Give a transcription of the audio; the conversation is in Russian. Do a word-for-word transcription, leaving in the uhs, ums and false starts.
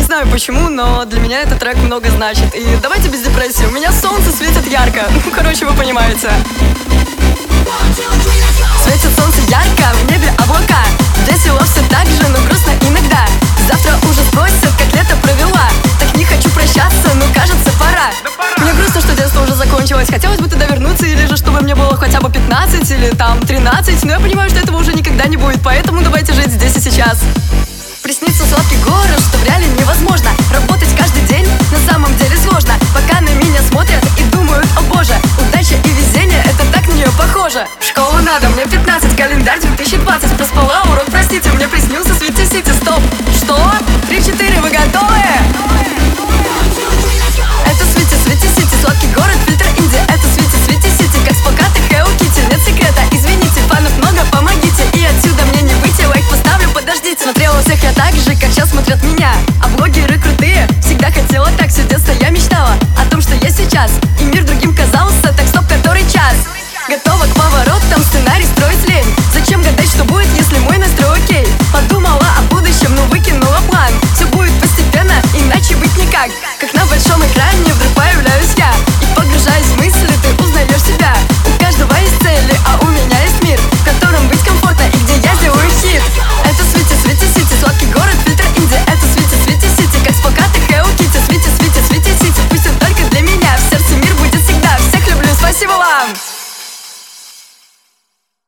знаю почему, но для меня этот трек много значит. И давайте без депрессии, у меня солнце светит ярко. Ну, короче, вы понимаете. Светит солнце ярко, в небе облака. Весело все так же, но грустно иногда. Завтра уже спросят, как лето провела. Так не хочу прощаться, но кажется пора. Мне грустно, что детство уже закончилось. Хотелось бы туда вернуться, или же чтобы мне было хотя бы пятнадцать или там тринадцать. Но я понимаю, что этого уже никогда не будет, поэтому давайте жить здесь и сейчас. Приснится сладкий город, что в реале невозможно. Работать каждый день на самом деле сложно. Пока на меня смотрят и думают: о боже, удача и везение, это так на нее похоже. В школу надо, мне пятнадцать, календарь две тысячи двадцать. Проспала урок, простите, мне приснился Сити Сити. Стоп, что?